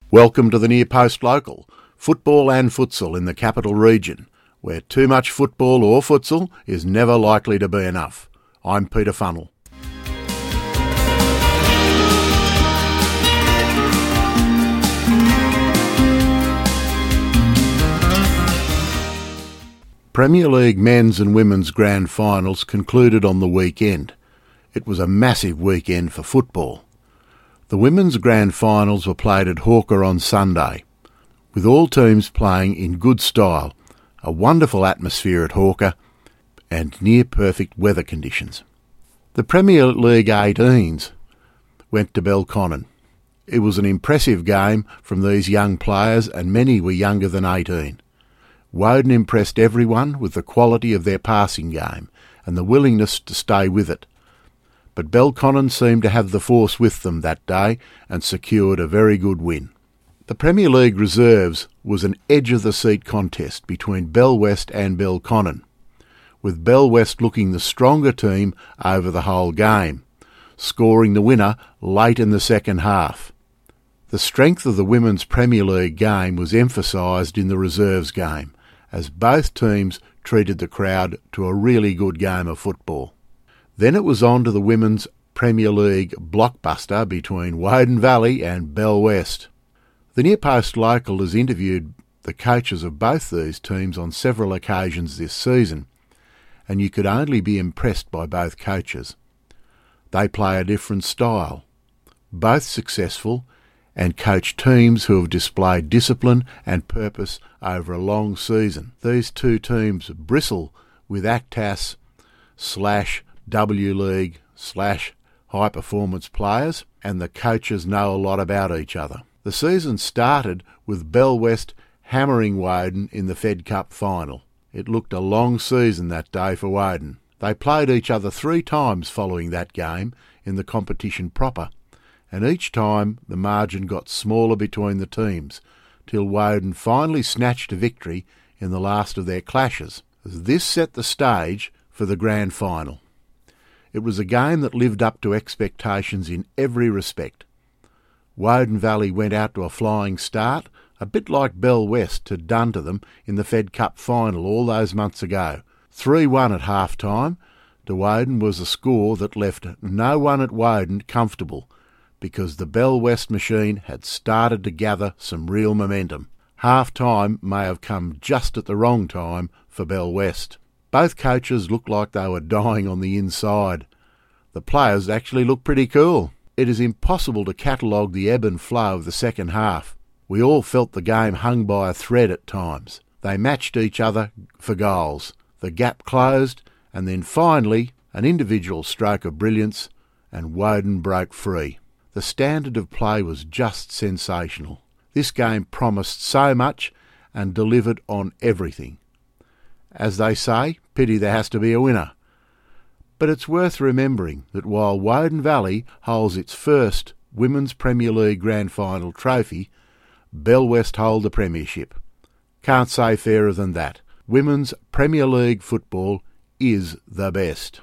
Welcome to the Near Post Local, football and futsal in the capital region, where too much football or futsal is never likely to be enough. I'm Peter Funnell. Premier League men's and women's grand finals concluded on the weekend. It was a massive weekend for football. The women's grand finals were played at Hawker on Sunday, with all teams playing in good style, a wonderful atmosphere at Hawker, and near-perfect weather conditions. The Premier League 18s went to Belconnen. It was an impressive game from these young players, and many were younger than 18. Woden impressed everyone with the quality of their passing game and the willingness to stay with it. But Belconnen seemed to have the force with them that day and secured a very good win. The Premier League Reserves was an edge-of-the-seat contest between Bell West and Belconnen, with Bell West looking the stronger team over the whole game, scoring the winner late in the second half. The strength of the Women's Premier League game was emphasised in the Reserves game, as both teams treated the crowd to a really good game of football. Then it was on to the Women's Premier League blockbuster between Woden Valley and Bell West. The Near Post Local has interviewed the coaches of both these teams on several occasions this season, and you could only be impressed by both coaches. They play a different style, both successful, and coach teams who have displayed discipline and purpose over a long season. These two teams bristle with ACTAS / W League / high performance players, and the coaches know a lot about each other. The season started with Bell West hammering Woden in the Fed Cup final. It looked a long season that day for Woden. They played each other 3 times following that game in the competition proper, and each time the margin got smaller between the teams, till Woden finally snatched a victory in the last of their clashes. This set the stage for the grand final. It was a game that lived up to expectations in every respect. Woden Valley went out to a flying start, a bit like Bell West had done to them in the Fed Cup final all those months ago. 3-1 at half-time to Woden was a score that left no one at Woden comfortable, because the Bell West machine had started to gather some real momentum. Half-time may have come just at the wrong time for Bell West. Both coaches looked like they were dying on the inside. The players actually looked pretty cool. It is impossible to catalogue the ebb and flow of the second half. We all felt the game hung by a thread at times. They matched each other for goals. The gap closed, and then finally an individual stroke of brilliance, and Woden broke free. The standard of play was just sensational. This game promised so much and delivered on everything. As they say, pity there has to be a winner. But it's worth remembering that while Woden Valley holds its first Women's Premier League Grand Final trophy, Bell West hold the premiership. Can't say fairer than that. Women's Premier League football is the best.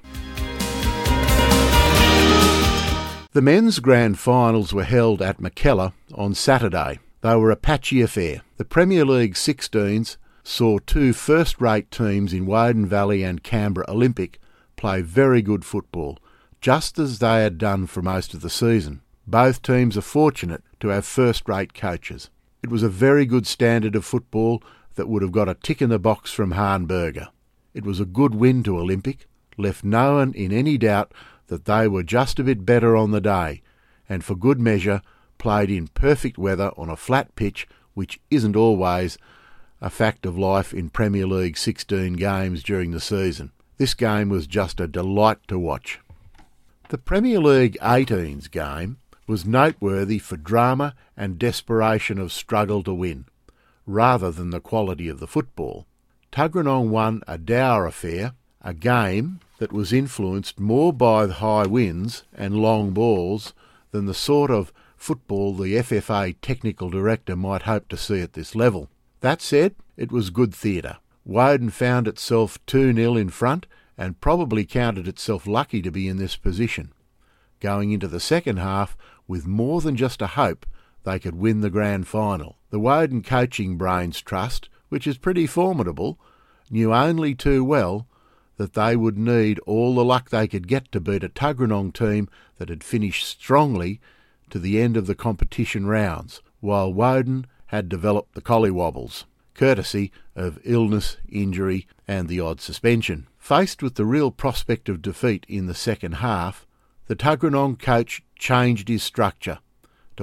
The men's grand finals were held at Mackellar on Saturday. They were a patchy affair. The Premier League 16s saw 2 first-rate teams in Woden Valley and Canberra Olympic play very good football, just as they had done for most of the season. Both teams are fortunate to have first-rate coaches. It was a very good standard of football that would have got a tick in the box from Hahnberger. It was a good win to Olympic, left no one in any doubt that they were just a bit better on the day, and for good measure played in perfect weather on a flat pitch, which isn't always a fact of life in Premier League 16 games during the season. This game was just a delight to watch. The Premier League 18s game was noteworthy for drama and desperation of struggle to win, rather than the quality of the football. Tuggeranong won a dour affair, a game that was influenced more by the high winds and long balls than the sort of football the FFA technical director might hope to see at this level. That said, it was good theatre. Woden found itself 2-0 in front and probably counted itself lucky to be in this position, going into the second half with more than just a hope they could win the grand final. The Woden Coaching Brains Trust, which is pretty formidable, knew only too well that they would need all the luck they could get to beat a Tuggeranong team that had finished strongly to the end of the competition rounds, while Woden had developed the collywobbles, courtesy of illness, injury and the odd suspension. Faced with the real prospect of defeat in the second half, the Tuggeranong coach changed his structure to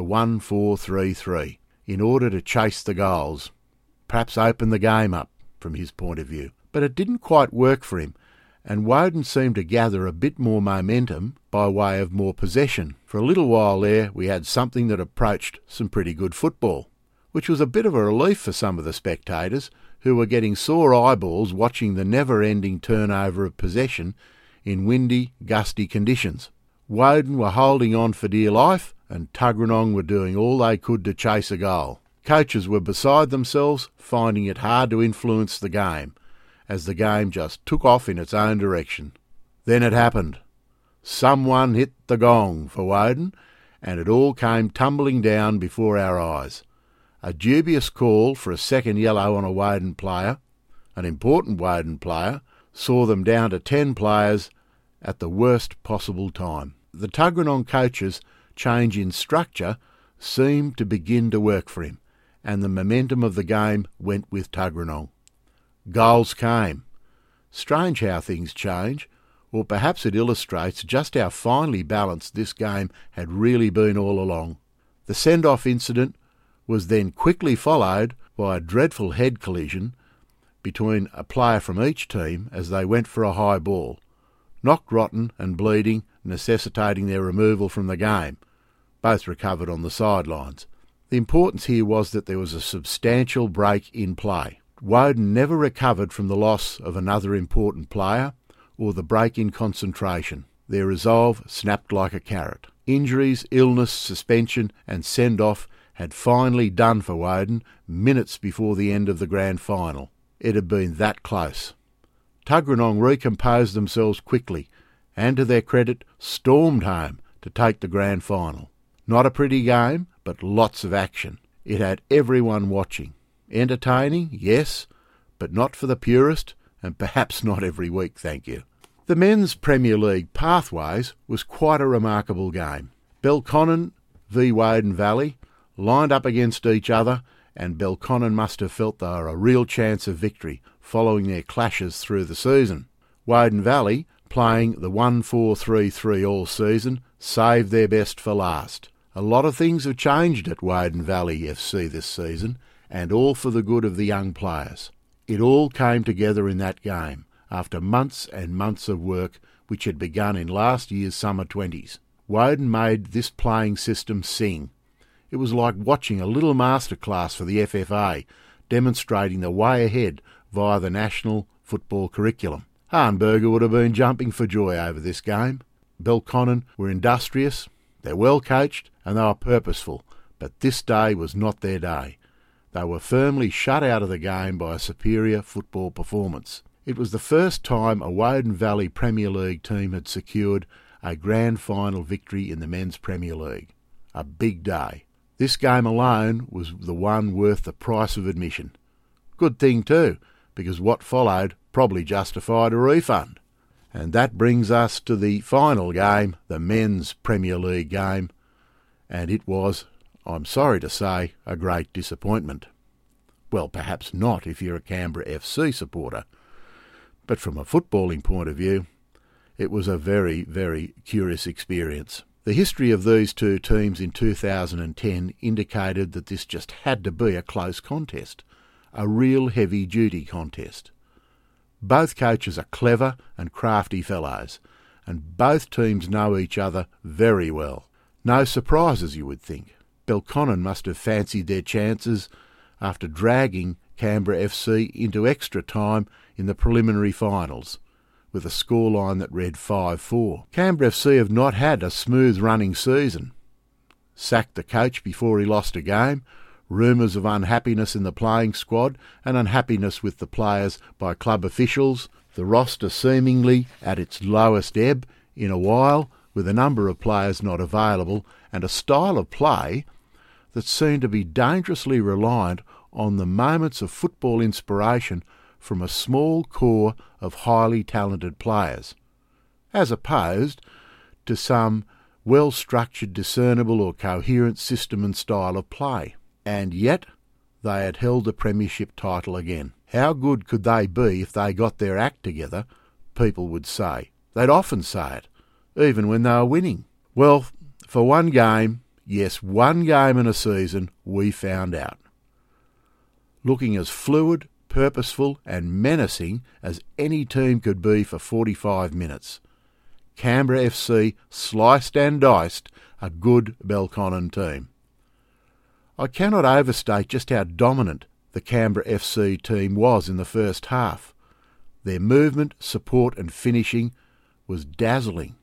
1-4-3-3 in order to chase the goals, perhaps open the game up from his point of view. But it didn't quite work for him, and Woden seemed to gather a bit more momentum by way of more possession. For a little while there we had something that approached some pretty good football, which was a bit of a relief for some of the spectators who were getting sore eyeballs watching the never-ending turnover of possession in windy, gusty conditions. Woden were holding on for dear life, and Tuggeranong were doing all they could to chase a goal. Coaches were beside themselves, finding it hard to influence the game, as the game just took off in its own direction. Then it happened. Someone hit the gong for Woden, and it all came tumbling down before our eyes. A dubious call for a second yellow on a Woden player, an important Woden player, saw them down to 10 players at the worst possible time. The Tuggeranong coach's change in structure seemed to begin to work for him, and the momentum of the game went with Tuggeranong. Goals came. Strange how things change, or perhaps it illustrates just how finely balanced this game had really been all along. The send-off incident was then quickly followed by a dreadful head collision between a player from each team as they went for a high ball, knocked rotten and bleeding, necessitating their removal from the game. Both recovered on the sidelines. The importance here was that there was a substantial break in play. Woden never recovered from the loss of another important player or the break in concentration. Their resolve snapped like a carrot. Injuries, illness, suspension and send-off had finally done for Woden minutes before the end of the grand final. It had been that close. Tuggeranong recomposed themselves quickly and, to their credit, stormed home to take the grand final. Not a pretty game, but lots of action. It had everyone watching. Entertaining, yes, but not for the purist, and perhaps not every week, thank you. The Men's Premier League Pathways was quite a remarkable game. Belconnen v Woden Valley lined up against each other, and Belconnen must have felt they were a real chance of victory following their clashes through the season. Woden Valley, playing the 1-4-3-3 all season, saved their best for last. A lot of things have changed at Woden Valley FC this season, and all for the good of the young players. It all came together in that game, after months and months of work which had begun in last year's summer 20s. Woden made this playing system sing. It was like watching a little masterclass for the FFA, demonstrating the way ahead via the national football curriculum. Hahnberger would have been jumping for joy over this game. Belconnen were industrious, they're well coached and they were purposeful, but this day was not their day. They were firmly shut out of the game by a superior football performance. It was the first time a Woden Valley Premier League team had secured a grand final victory in the Men's Premier League. A big day. This game alone was the one worth the price of admission. Good thing too, because what followed probably justified a refund. And that brings us to the final game, the Men's Premier League game, and it was, I'm sorry to say, a great disappointment. Well, perhaps not if you're a Canberra FC supporter, but from a footballing point of view, it was a very, very curious experience. The history of these two teams in 2010 indicated that this just had to be a close contest, a real heavy-duty contest. Both coaches are clever and crafty fellows, and both teams know each other very well. No surprises, you would think. Belconnen must have fancied their chances after dragging Canberra FC into extra time in the preliminary finals, with a scoreline that read 5-4. Canberra FC have not had a smooth running season. Sacked the coach before he lost a game, rumours of unhappiness in the playing squad and unhappiness with the players by club officials, the roster seemingly at its lowest ebb in a while, with a number of players not available, and a style of play that seem to be dangerously reliant on the moments of football inspiration from a small core of highly talented players, as opposed to some well-structured, discernible or coherent system and style of play. And yet they had held the premiership title again. How good could they be if they got their act together, people would say. They'd often say it, even when they were winning. Well, for one game, yes, one game in a season, we found out. Looking as fluid, purposeful and menacing as any team could be for 45 minutes, Canberra FC sliced and diced a good Belconnen team. I cannot overstate just how dominant the Canberra FC team was in the first half. Their movement, support and finishing was dazzling.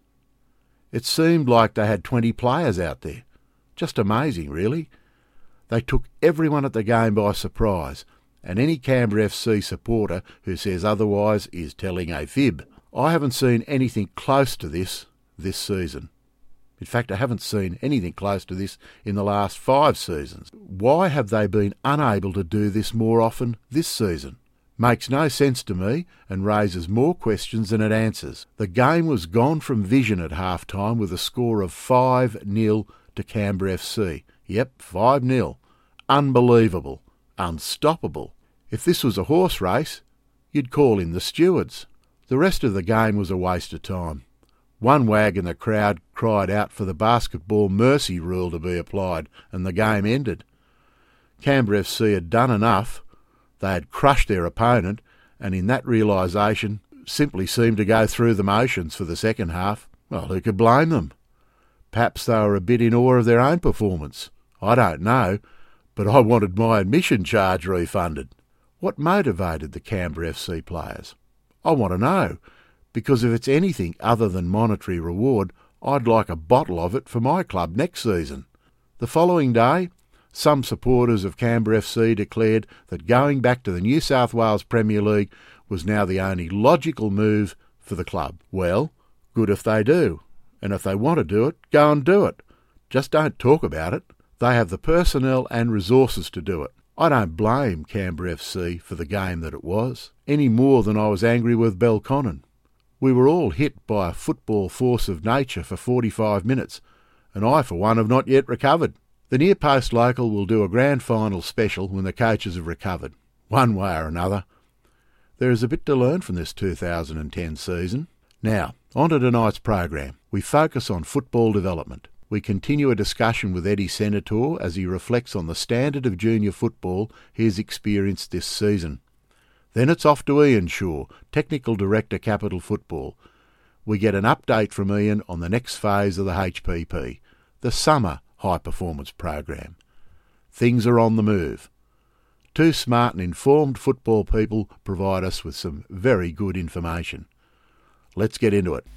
It seemed like they had 20 players out there. Just amazing, really. They took everyone at the game by surprise, and any Canberra FC supporter who says otherwise is telling a fib. I haven't seen anything close to this season. In fact, I haven't seen anything close to this in the last 5 seasons. Why have they been unable to do this more often this season? Makes no sense to me and raises more questions than it answers. The game was gone from vision at half-time with a score of 5-0 to Canberra FC. Yep, 5-0. Unbelievable. Unstoppable. If this was a horse race, you'd call in the stewards. The rest of the game was a waste of time. One wag in the crowd cried out for the basketball mercy rule to be applied, and the game ended. Canberra FC had done enough. They had crushed their opponent, and in that realisation simply seemed to go through the motions for the second half. Well, who could blame them? Perhaps they were a bit in awe of their own performance. I don't know, but I wanted my admission charge refunded. What motivated the Canberra FC players? I want to know, because if it's anything other than monetary reward, I'd like a bottle of it for my club next season. The following day, some supporters of Canberra FC declared that going back to the New South Wales Premier League was now the only logical move for the club. Well, good if they do. And if they want to do it, go and do it. Just don't talk about it. They have the personnel and resources to do it. I don't blame Canberra FC for the game that it was, any more than I was angry with Belconnen. We were all hit by a football force of nature for 45 minutes, and I, for one, have not yet recovered. The Near Post Local will do a grand final special when the coaches have recovered, one way or another. There is a bit to learn from this 2010 season. Now, on to tonight's program. We focus on football development. We continue a discussion with Eddie Senator as he reflects on the standard of junior football he has experienced this season. Then it's off to Ian Shaw, Technical Director Capital Football. We get an update from Ian on the next phase of the HPP, the Summer High Performance Program. Things are on the move. Two smart and informed football people provide us with some very good information. Let's get into it.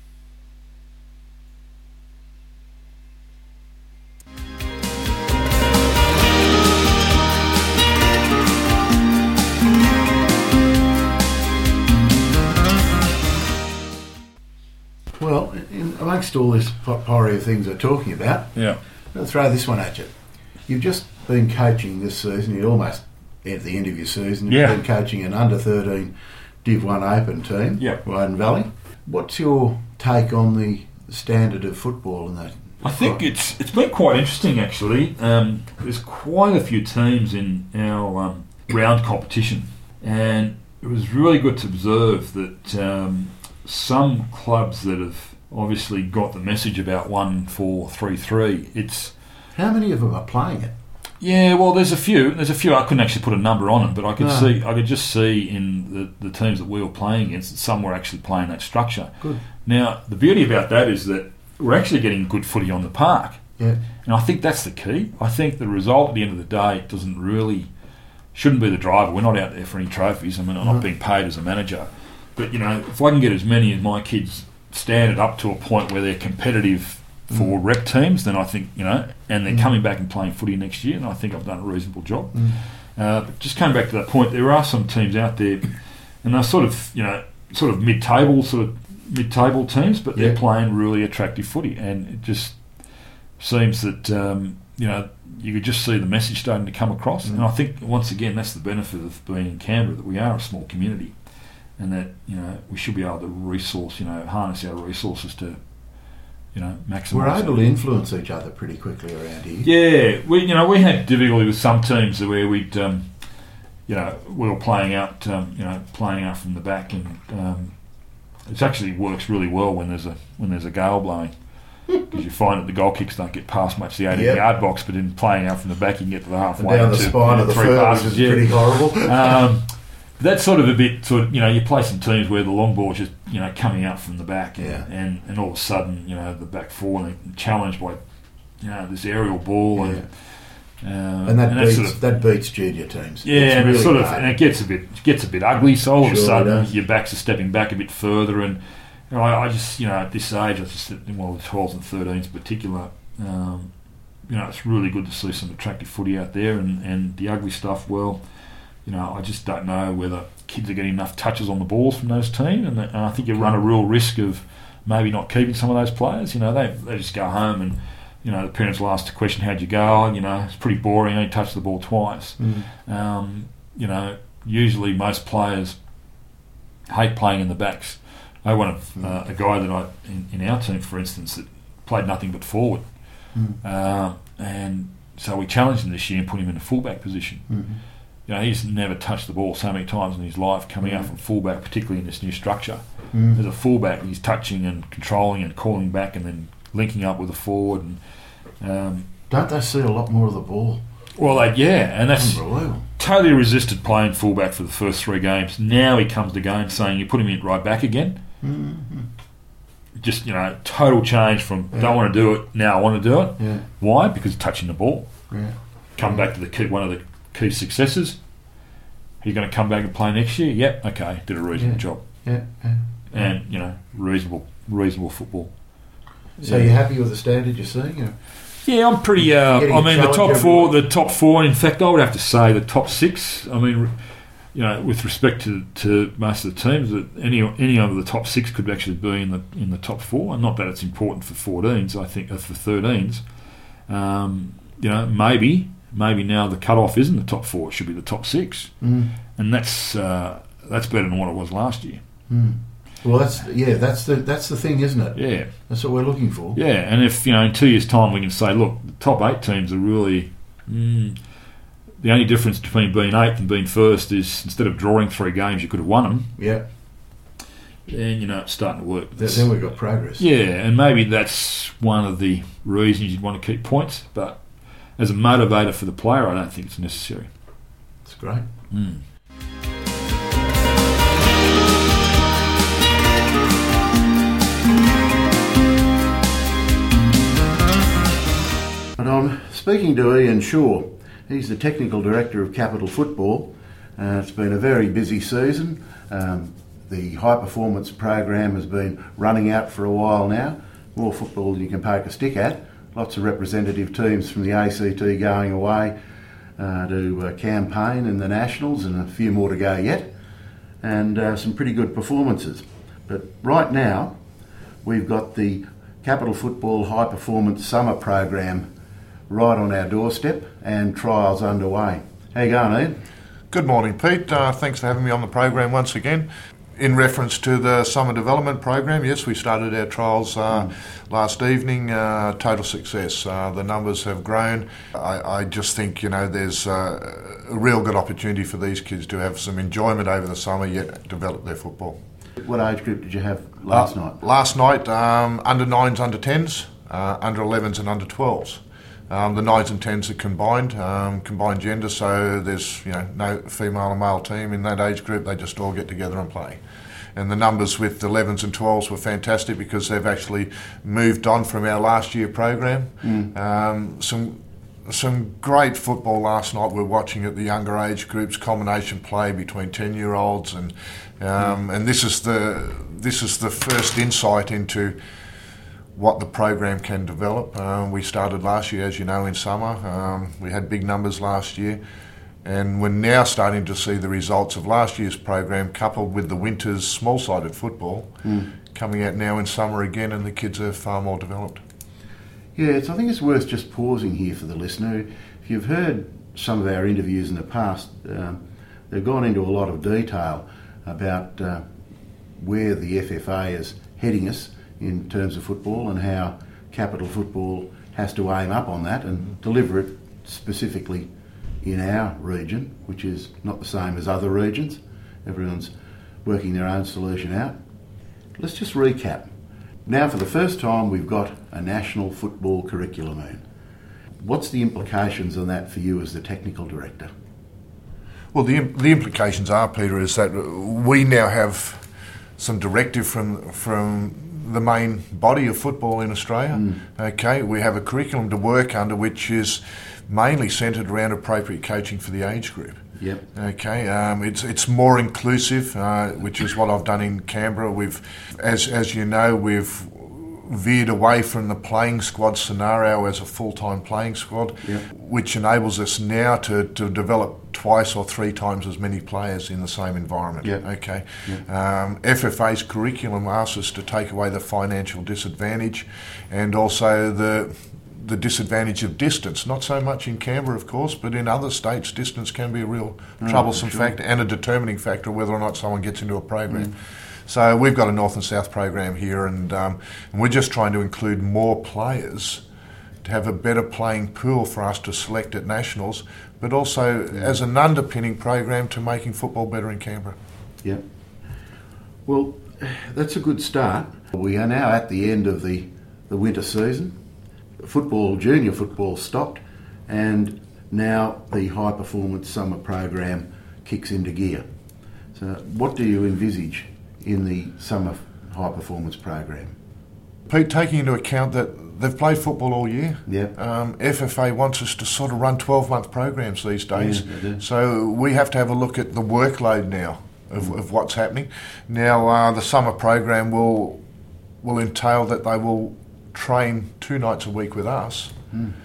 Well, amongst all this potpourri of things we're talking about, I'll throw this one at you. You've just been coaching this season, you're almost at the end of your season, you've been coaching an under-13 Div 1 Open team, Woden Valley. What's your take on the standard of football in that? I think it's been quite interesting, actually. There's quite a few teams in our round competition, and it was really good to observe that some clubs that have obviously got the message about 1-4-3-3. How many of them are playing it? Yeah, well, there's a few. I couldn't actually put a number on it, but I could just see in the teams that we were playing against that some were actually playing that structure. Good. Now, the beauty about that is that we're actually getting good footy on the park. Yeah. And I think that's the key. I think the result at the end of the day shouldn't be the driver. We're not out there for any trophies. I mean, I'm not being paid as a manager. But, if I can get as many of my kids standard up to a point where they're competitive for rep teams, then I think, and they're coming back and playing footy next year, and I think I've done a reasonable job. But just coming back to that point, there are some teams out there, and they're sort of mid-table teams, but they're playing really attractive footy, and it just seems that you could just see the message starting to come across. And I think, once again, that's the benefit of being in Canberra, that we are a small community, and that, we should be able to harness our resources to, maximise. We're able to influence each other pretty quickly around here. Yeah, we had difficulty with some teams where we'd, we were playing out from the back, and it actually works really well when there's a gale blowing, because you find that the goal kicks don't get past much the 18-yard box, but in playing out from the back, you can get to the halfway. And down the spine of the foot, which is pretty horrible. That's sort of a bit you play some teams where the long ball's just coming out from the back, and all of a sudden the back four are challenged by this aerial ball, and that beats junior teams. Yeah, and really and it gets a bit ugly. So all of a sudden your backs are stepping back a bit further, and I just at this age, the 12s and 13s in particular, it's really good to see some attractive footy out there, and the ugly stuff. Well, I just don't know whether kids are getting enough touches on the balls from those teams, and I think you run a real risk of maybe not keeping some of those players. They just go home, and the parents will ask the question, "How'd you go?" It's pretty boring. Only touched the ball twice. Usually most players hate playing in the backs. I want a guy that in our team, for instance, that played nothing but forward, and so we challenged him this year and put him in a fullback position. He's never touched the ball so many times in his life coming out from fullback, particularly in this new structure. As a fullback, he's touching and controlling and calling back and then linking up with a forward. And don't they see a lot more of the ball? Well, and that's totally resisted playing fullback for the first 3 games. Now he comes to game saying you put him in right back again. Just total change from don't want to do it, now I want to do it. Why? Because he's touching the ball. Come back to one of the key successes. He's going to come back and play next year. Yep, okay, did a reasonable job. And reasonable football. So you're happy with the standard you're seeing? Yeah, I'm pretty. The top four. In fact, I would have to say the top 6. I mean, with respect to most of the teams, that any of the top 6 could actually be in the top 4. And not that it's important for 14s. I think for 13s. Maybe now the cut-off isn't the top 4; it should be the top 6, and that's better than what it was last year. Well, that's the thing, isn't it? Yeah, that's what we're looking for. Yeah, and if in 2 years' time we can say, look, the top 8 teams are really the only difference between being 8th and being 1st is instead of drawing 3 games, you could have won them. Yeah. And it's starting to work. Then we've got progress. Yeah, and maybe that's one of the reasons you'd want to keep points, but as a motivator for the player, I don't think it's necessary. That's great. And I'm speaking to Ian Shaw. He's the Technical Director of Capital Football. It's been a very busy season. The high performance program has been running out for a while now. More football than you can poke a stick at. Lots of representative teams from the ACT going away to campaign in the Nationals, and a few more to go yet, and some pretty good performances. But right now, we've got the Capital Football High Performance Summer Program right on our doorstep and trials underway. How you going, Ian? Good morning, Pete. Thanks for having me on the program once again. In reference to the Summer Development Program, yes, we started our trials last evening. Total success. The numbers have grown. I just think, there's a real good opportunity for these kids to have some enjoyment over the summer, yet develop their football. What age group did you have last night? Last night, under 9s, under 10s, under 11s and under 12s. The 9s and 10s are combined gender, so there's no female and male team in that age group. They just all get together and play. And the numbers with the 11s and 12s were fantastic because they've actually moved on from our last year program. Some great football last night. We're watching at the younger age groups, combination play between 10-year-olds, and this is the first insight into what the program can develop. We started last year, as you know, in summer. We had big numbers last year, and we're now starting to see the results of last year's program coupled with the winter's small-sided football coming out now in summer again, and the kids are far more developed. Yes, I think it's worth just pausing here for the listener. If you've heard some of our interviews in the past, they've gone into a lot of detail about where the FFA is heading us in terms of football and how Capital Football has to aim up on that and deliver it specifically in our region, which is not the same as other regions. Everyone's working their own solution out. Let's just recap. Now, for the first time, we've got a national football curriculum in. What's the implications on that for you as the technical director? Well, the implications are, Peter, is that we now have some directive from the main body of football in Australia. Okay, we have a curriculum to work under which is mainly centred around appropriate coaching for the age group. Yep. Okay, it's more inclusive, which is what I've done in Canberra. We've, as you know, we've veered away from the playing squad scenario as a full-time playing squad, yep, which enables us now to develop twice or three times as many players in the same environment. Yep. Okay, yep. FFA's curriculum asks us to take away the financial disadvantage and also the disadvantage of distance. Not so much in Canberra, of course, but in other states, distance can be a real troublesome factor and a determining factor whether or not someone gets into a program. So we've got a North and South program here, and we're just trying to include more players to have a better playing pool for us to select at nationals, but also as an underpinning program to making football better in Canberra. Yeah. Well, that's a good start. We are now at the end of the winter season. Football, junior football stopped, and now the high performance summer program kicks into gear. So what do you envisage in the summer high performance program? Pete, taking into account that they've played football all year, FFA wants us to sort of run 12-month programs these days. Yeah, so we have to have a look at the workload now of what's happening. Now the summer program will entail that they will train 2 nights a week with us,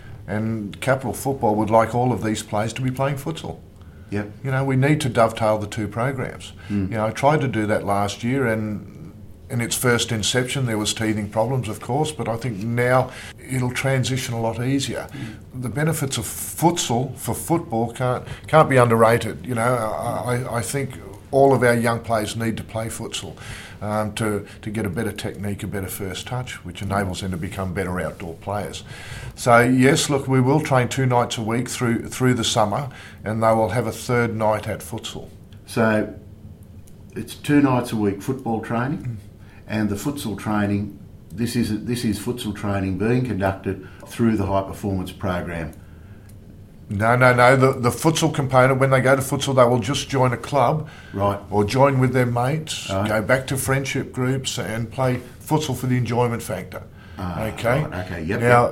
and Capital Football would like all of these players to be playing futsal. Yep. You know, we need to dovetail the two programs. You know, I tried to do that last year, and in its first inception there was teething problems, of course, but I think now it'll transition a lot easier. The benefits of futsal for football can't be underrated. You know, I think all of our young players need to play futsal to get a better technique, a better first touch, which enables them to become better outdoor players. So yes, look, we will train 2 nights a week through the summer, and they will have a third night at futsal. So it's 2 nights a week football training, and the futsal training. This is futsal training being conducted through the high performance program. No. The futsal component, when they go to futsal, they will just join a club, right, or join with their mates, go back to friendship groups and play futsal for the enjoyment factor. Okay? Right, okay, yep. Now,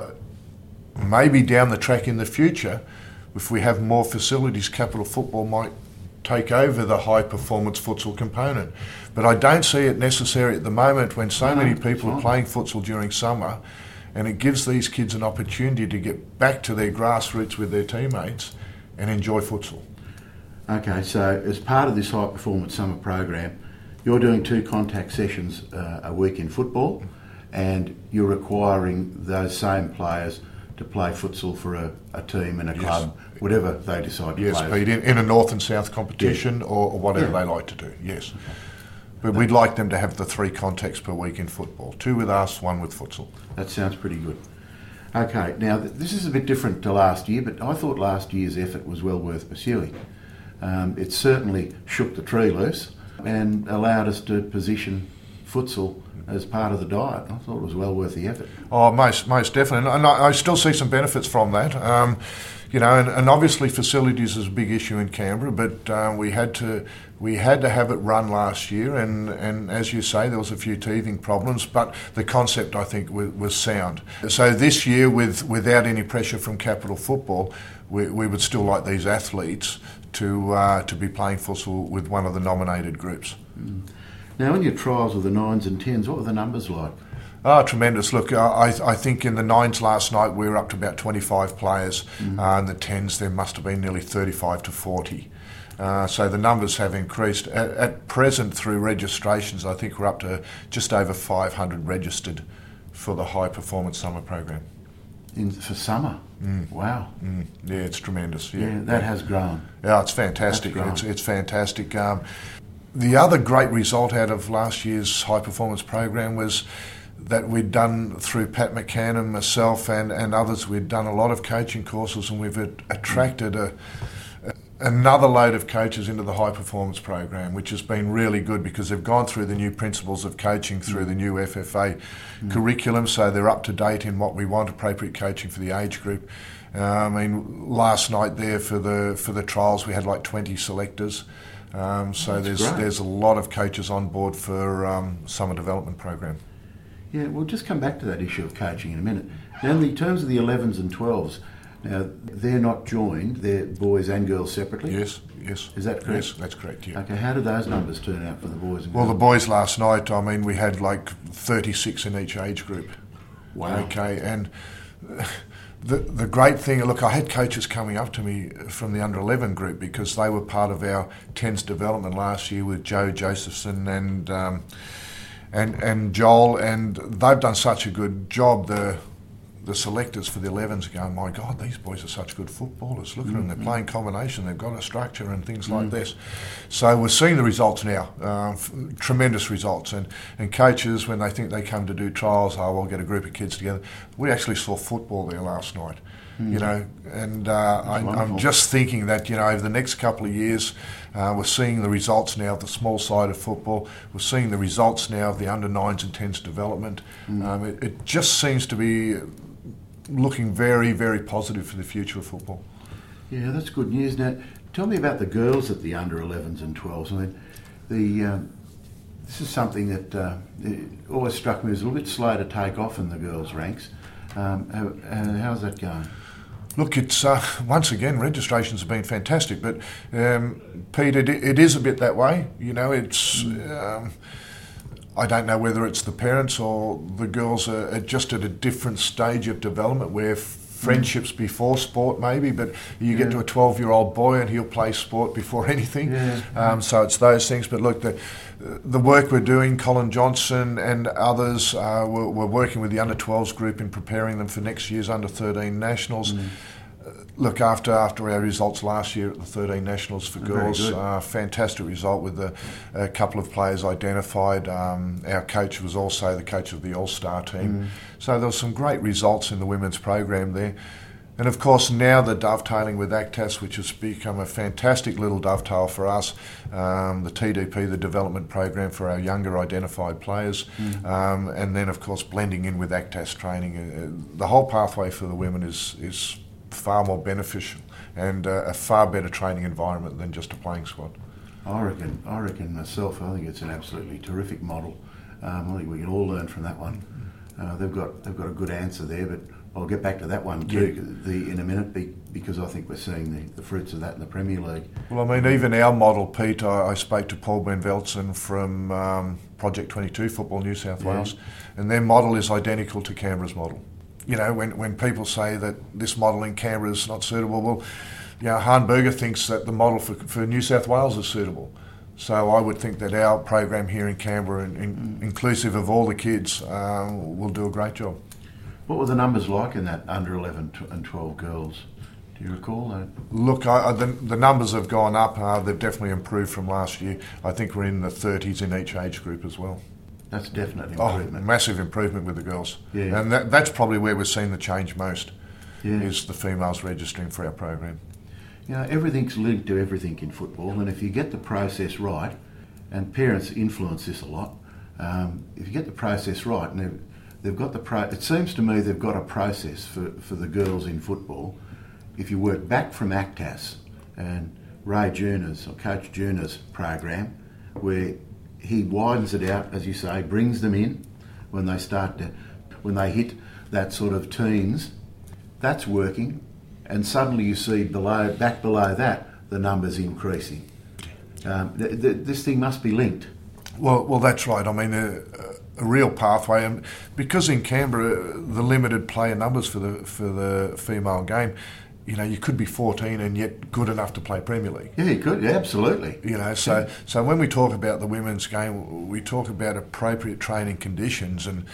maybe down the track in the future, if we have more facilities, Capital Football might take over the high performance futsal component. But I don't see it necessary at the moment when so many people are playing futsal during summer, and it gives these kids an opportunity to get back to their grassroots with their teammates and enjoy futsal. Okay, so as part of this high performance summer program, you're doing 2 contact sessions a week in football, and you're requiring those same players to play futsal for a team and a club, whatever they decide to play. Yes, Pete, in a North and South competition or whatever they like to do, yes. But we'd like them to have the 3 contacts per week in football, 2 with us, 1 with futsal. That sounds pretty good. Okay, now this is a bit different to last year, but I thought last year's effort was well worth pursuing. It certainly shook the tree loose and allowed us to position futsal as part of the diet. I thought it was well worth the effort. Oh, most definitely. And I still see some benefits from that. You know, and obviously facilities is a big issue in Canberra, but we had to have it run last year, and as you say, there was a few teething problems, but the concept, I think, was sound. So this year, without any pressure from Capital Football, we would still like these athletes to be playing futsal with one of the nominated groups. Now, in your trials with the 9s and 10s, what were the numbers like? Oh, tremendous. Look, I think in the 9s last night we were up to about 25 players. In the 10s there must have been nearly 35 to 40. So the numbers have increased. At present, through registrations, I think we're up to just over 500 registered for the high performance summer program. for summer. Wow. Yeah, it's tremendous. Yeah, that has grown. Yeah, it's fantastic. It's fantastic. The other great result out of last year's high performance program was that we'd done through Pat McCann and myself and others. We'd done a lot of coaching courses, and we've attracted another load of coaches into the high performance program, which has been really good because they've gone through the new principles of coaching through the new FFA curriculum, so they're up to date in what we want, appropriate coaching for the age group. I mean, last night there for the trials we had like 20 selectors. So there's a lot of coaches on board for summer development program. Yeah, we'll just come back to that issue of coaching in a minute. Now, in terms of the 11s and 12s, now they're not joined; they're boys and girls separately. Yes. Is that correct? Yes, that's correct. Yeah. Okay, how did those numbers turn out for the boys and girls? Well, the boys last night, I mean, we had like 36 in each age group. Wow. Okay, and the great thing, look, I had coaches coming up to me from the under 11 group because they were part of our 10s development last year with Joe Josephson and Joel, and they've done such a good job. The selectors for the 11s are going, my God, these boys are such good footballers. Look at them, they're playing combination, they've got a structure and things like this. So we're seeing the results now, tremendous results. And coaches, when they think they come to do trials, we'll get a group of kids together. We actually saw football there last night. You know, and I'm just thinking that, you know, over the next couple of years, we're seeing the results now of the small side of football. We're seeing the results now of the under 9s and 10s development. It just seems to be looking very, very positive for the future of football. Yeah, that's good news. Now, tell me about the girls at the under 11s and 12s. I mean, this is something that always struck me as a little bit slow to take off in the girls' ranks. How's that going? Look, it's once again, registrations have been fantastic, but Pete, it is a bit that way. You know, it's I don't know whether it's the parents or the girls are just at a different stage of development where friendships before sport maybe, but you get to a 12-year-old boy and he'll play sport before anything. So it's those things. But look, the work we're doing, Colin Johnson and others, we're working with the under 12s group in preparing them for next year's under 13 nationals. Look, after our results last year at the 13 nationals for girls, fantastic result with a couple of players identified. Our coach was also the coach of the All-Star team. So there were some great results in the women's program there. And of course now the dovetailing with ACTAS, which has become a fantastic little dovetail for us, the TDP, the development program for our younger identified players, and then of course blending in with ACTAS training. The whole pathway for the women is far more beneficial and a far better training environment than just a playing squad. I reckon myself, I think it's an absolutely terrific model. I think we can all learn from that one. They've got a good answer there, but I'll get back to that one too in a minute because I think we're seeing the fruits of that in the Premier League. Well, I mean, even our model, Pete, I spoke to Paul Ben Veltzen from Project 22 Football New South Wales, and their model is identical to Canberra's model. You know, when people say that this model in Canberra is not suitable, well, you know, Han Berger thinks that the model for New South Wales is suitable. So I would think that our program here in Canberra, inclusive of all the kids, will do a great job. What were the numbers like in that under 11 and 12 girls? Do you recall that? Look, the numbers have gone up. They've definitely improved from last year. I think we're in the 30s in each age group as well. That's definitely improvement. Massive improvement with the girls. Yeah. And that's probably where we're seeing the change most, is the females registering for our program. You know, everything's linked to everything in football, and if you get the process right, and parents influence this a lot, if you get the process right, and they've got it seems to me they've got a process for the girls in football. If you work back from ACTAS and Ray Juner's, or Coach Juner's program, where he widens it out, as you say, brings them in when they hit that sort of teens, that's working, and suddenly you see back below that the numbers increasing. This thing must be linked. Well, that's right. I mean, a real pathway, and because in Canberra the limited player numbers for the female game, you know, you could be 14 and yet good enough to play Premier League. Yeah, you could. Yeah, absolutely. You know, so when we talk about the women's game, we talk about appropriate training conditions, and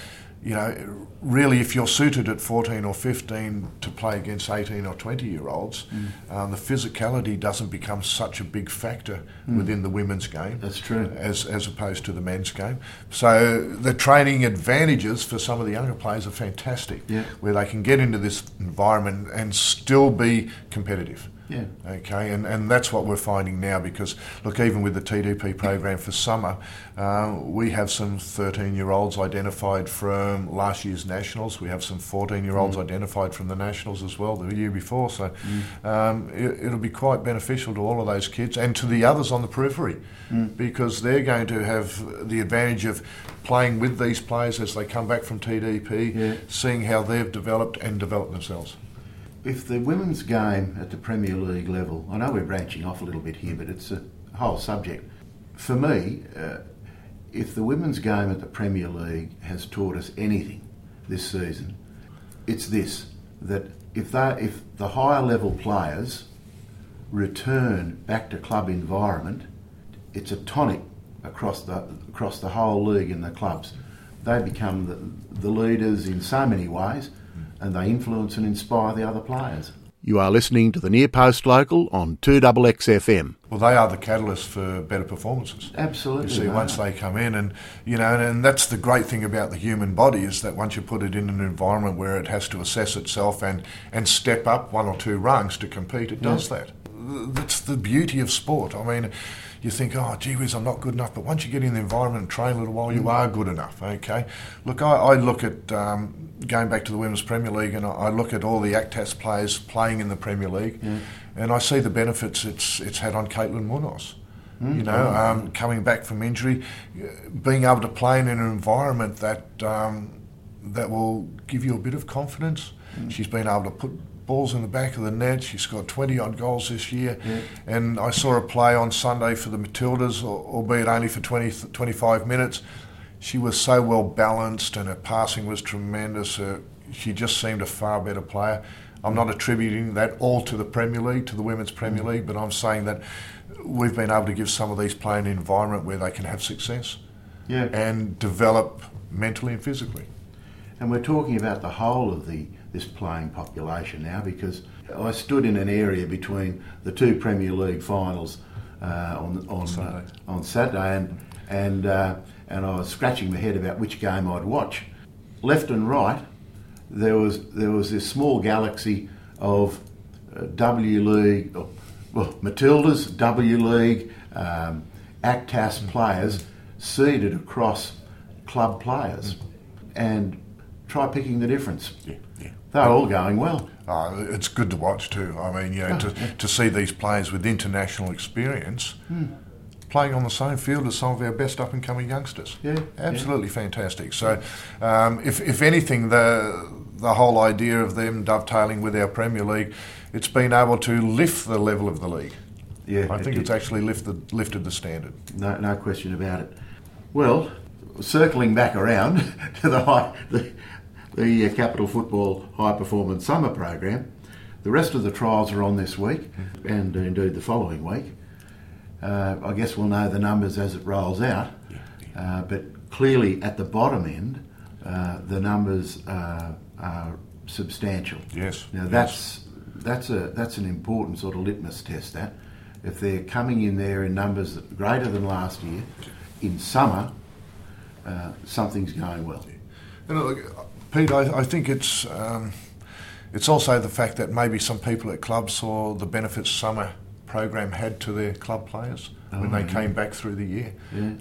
really, if you're suited at 14 or 15 to play against 18 or 20-year-olds, the physicality doesn't become such a big factor within the women's game. That's true. As opposed to the men's game. So the training advantages for some of the younger players are fantastic, where they can get into this environment and still be competitive. Yeah. Okay, and that's what we're finding now, because look, even with the TDP program for summer, we have some 13-year-olds identified from last year's Nationals. We have some 14-year-olds identified from the Nationals as well the year before. So it'll be quite beneficial to all of those kids and to the others on the periphery, because they're going to have the advantage of playing with these players as they come back from TDP, seeing how they've developed and developed themselves. If the women's game at the Premier League level, I know we're branching off a little bit here, but it's a whole subject. For me, if the women's game at the Premier League has taught us anything this season, it's this, that if the higher level players return back to club environment, it's a tonic across the whole league and the clubs. They become the leaders in so many ways, and they influence and inspire the other players. You are listening to the Near Post Local on 2XXFM. Well, they are the catalyst for better performances. Absolutely. You see, once they come in, and and that's the great thing about the human body, is that once you put it in an environment where it has to assess itself and step up one or two rungs to compete, it does that. That's the beauty of sport. I mean, you think, oh, gee whiz, I'm not good enough. But once you get in the environment and train a little while, you are good enough, okay? Look, I look at, going back to the Women's Premier League, and I look at all the ACTAS players playing in the Premier League, and I see the benefits it's had on Caitlin Munoz. Coming back from injury, being able to play in an environment that will give you a bit of confidence. She's been able to put balls in the back of the net. She's scored 20-odd goals this year. And I saw her play on Sunday for the Matildas, albeit only for 25 minutes. She was so well balanced and her passing was tremendous. She just seemed a far better player. I'm not attributing that all to the Premier League, to the Women's Premier League, but I'm saying that we've been able to give some of these players an environment where they can have success and develop mentally and physically. And we're talking about the whole of this playing population now, because I stood in an area between the two Premier League finals on Saturday, and I was scratching my head about which game I'd watch. Left and right, there was this small galaxy of W League, Matildas, W League, ACTAS players seeded across club players, and try picking the difference. They're all going well. It's good to watch too. I mean, to see these players with international experience playing on the same field as some of our best up-and-coming youngsters. Absolutely fantastic. So, if anything, the whole idea of them dovetailing with our Premier League, it's been able to lift the level of the league. I think it's actually lifted the standard. No question about it. Well, circling back around to the Capital Football High Performance Summer Program, the rest of the trials are on this week, and indeed the following week. I guess we'll know the numbers as it rolls out, but clearly at the bottom end, the numbers are substantial. Yes. Now that's an important sort of litmus test. That if they're coming in there in numbers that are greater than last year in summer, something's going well. And look, Pete, I think it's also the fact that maybe some people at clubs saw the benefits summer program had to their club players when they came back through the year.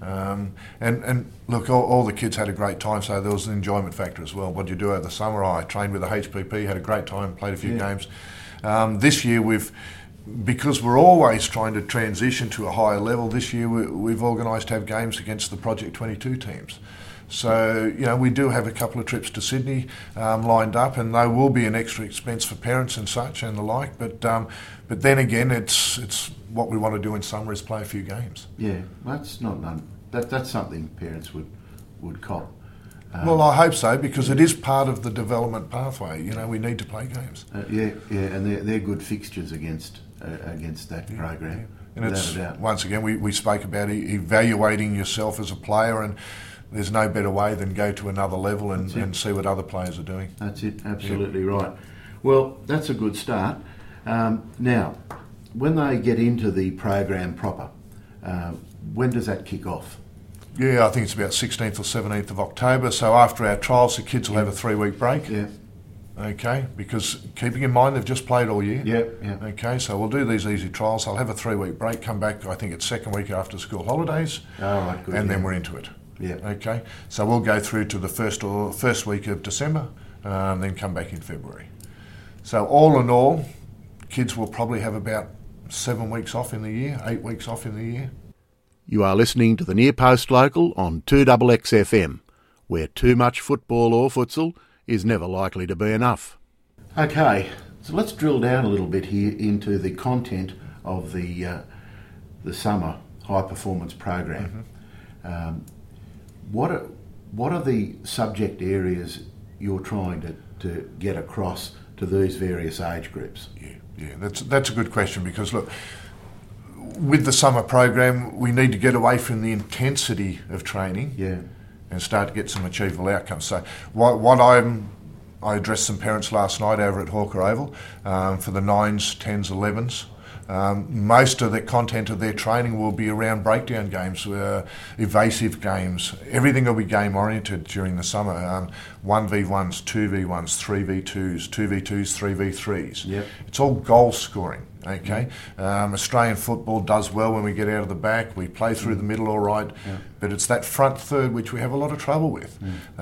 And look, all the kids had a great time, so there was an enjoyment factor as well. What did you do over the summer? I trained with the HPP, had a great time, played a few games. This year because we're always trying to transition to a higher level, this year we've organised to have games against the Project 22 teams. So, we do have a couple of trips to Sydney lined up, and they will be an extra expense for parents and such and the like. But then again, it's what we want to do in summer is play a few games. Yeah, that's that's something parents would cop. Well, I hope so, because it is part of the development pathway. We need to play games. And they're good fixtures against that program. And it's, once again, we spoke about evaluating yourself as a player, and there's no better way than go to another level and see what other players are doing. That's it, absolutely right. Well, that's a good start. Now, when they get into the program proper, when does that kick off? Yeah, I think it's about 16th or 17th of October. So after our trials, the kids will have a 3-week break. Yeah. Okay, because keeping in mind they've just played all year. Yeah. Okay, so we'll do these easy trials. I'll have a 3-week break, come back, I think it's second week after school holidays. All right, good. And then we're into it. Yeah. Okay, so we'll go through to the first week of December, then come back in February. So all in all, kids will probably have about 7 weeks off in the year, 8 weeks off in the year. You are listening to the Near Post Local on 2XXFM, where too much football or futsal is never likely to be enough. Okay, so let's drill down a little bit here into the content of the summer high performance program. Mm-hmm. What are the subject areas you're trying to get across to these various age groups? Yeah, that's a good question, because look, with the summer program, we need to get away from the intensity of training. Yeah. And start to get some achievable outcomes. So I addressed some parents last night over at Hawker Oval for the 9s, 10s, 11s. Most of the content of their training will be around breakdown games, evasive games. Everything will be game oriented during the summer. 1v1s, 2v1s, 3v2s, 2v2s, 3v3s. Yep. It's all goal scoring. Okay, Australian football does well when we get out of the back. We play through the middle all right, but it's that front third which we have a lot of trouble with.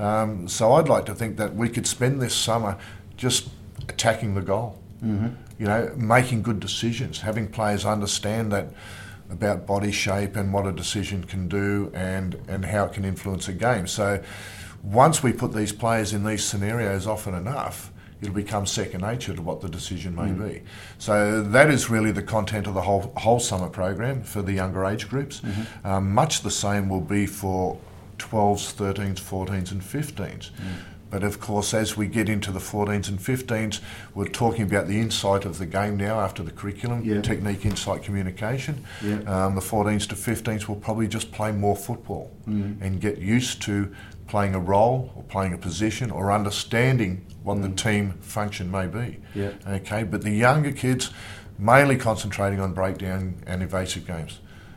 So I'd like to think that we could spend this summer just attacking the goal. Mm-hmm. You know, making good decisions, having players understand that about body shape and what a decision can do and how it can influence a game. So once we put these players in these scenarios often enough, it'll become second nature to what the decision may be. So that is really the content of the whole summer program for the younger age groups. Mm-hmm. Much the same will be for 12s, 13s, 14s and 15s. But of course, as we get into the 14s and 15s, we're talking about the insight of the game now after the curriculum, technique, insight, communication. The 14s to 15s will probably just play more football and get used to playing a role or playing a position or understanding what the team function may be. Okay, but the younger kids mainly concentrating on breakdown and evasive games.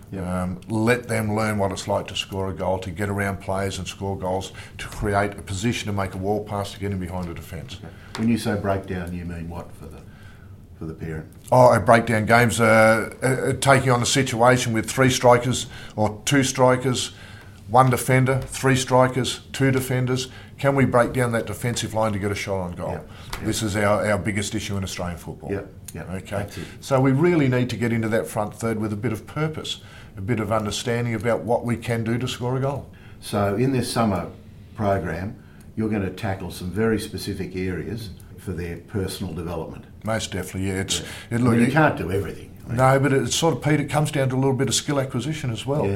Let them learn what it's like to score a goal, to get around players and score goals, to create a position to make a wall pass to get in behind a defence. Okay. When you say breakdown, you mean what for the parent? Breakdown games taking on a situation with 3 strikers or 2 strikers, 1 defender, 3 strikers, 2 defenders. Can we break down that defensive line to get a shot on goal? This is our biggest issue in Australian football. Okay. So we really need to get into that front third with a bit of purpose, a bit of understanding about what we can do to score a goal. So in this summer program, you're going to tackle some very specific areas for their personal development. Most definitely, yeah. You can't do everything. No, but it's sort of, Pete, it comes down to a little bit of skill acquisition as well.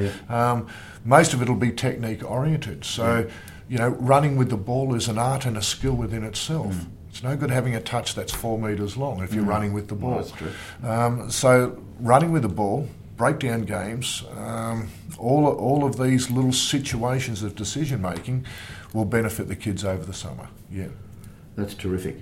Most of it will be technique oriented. So, you know, running with the ball is an art and a skill within itself. It's no good having a touch that's 4 metres long if you're running with the ball. Well, that's true. So running with the ball, breakdown games, all of these little situations of decision making will benefit the kids over the summer. Yeah, that's terrific.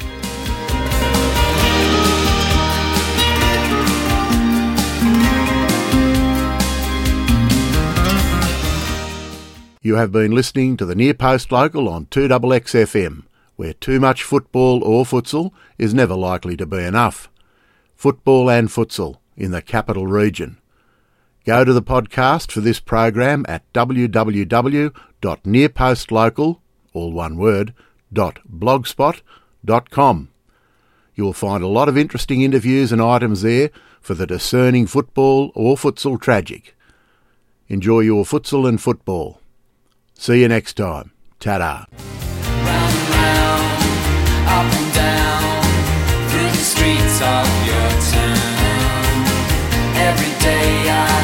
You have been listening to the Near Post Local on 2XXFM, where too much football or futsal is never likely to be enough. Football and futsal in the capital region. Go to the podcast for this program at www.nearpostlocal, all one word, .blogspot.com. You'll find a lot of interesting interviews and items there for the discerning football or futsal tragic. Enjoy your futsal and football. See you next time. Ta-da. Round and round, up and down, through the streets of your town. Every day I